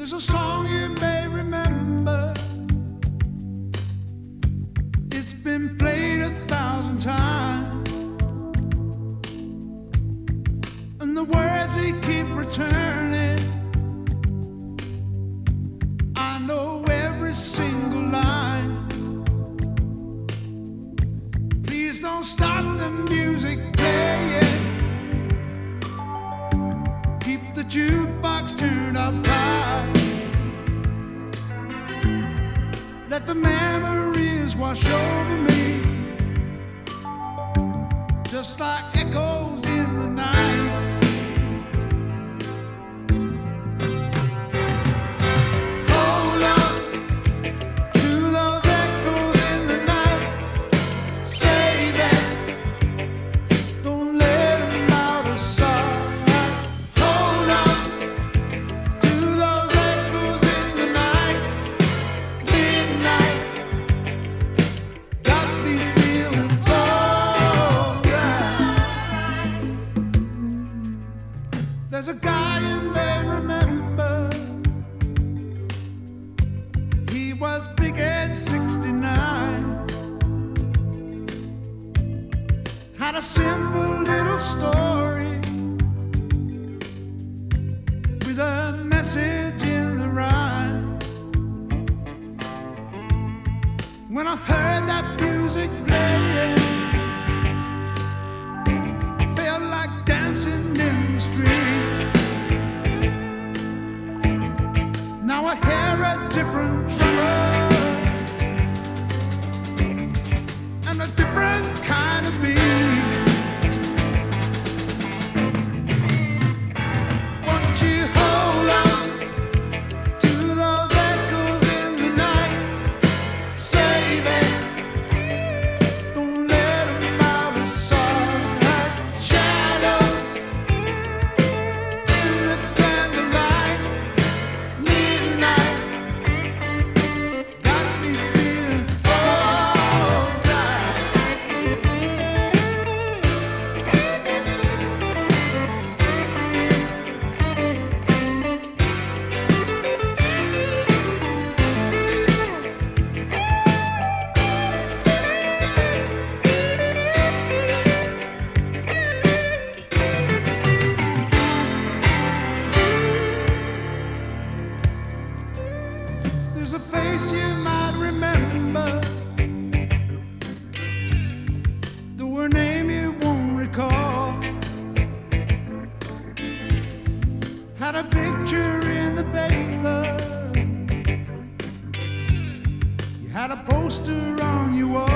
There's a song you may remember. It's been played 1,000 times, and the words they keep returning. I know every single line. Please don't stop the music playing. Keep the jukebox turned up high. Let the memories wash over me, just like echoes in the night. Hold on to those echoes in the night. Save it, don't let them out of sight. Hold on to those echoes in the night. Midnight got me feeling alright. There's a guy you may remember. He was big at 69. Had a simple little story with a message in the rhyme. When I heard that music playing, I felt like dancing in the street. Now I hear a different drummer and a different kind of beat. Won't you hold on to those echoes in the night? Save it, don't let them out of sight. Shadows in the candlelight. Midnight got me feeling alright. There's a face you might remember, though her name you won't recall. Had a picture in the paper, you had a poster on your wall.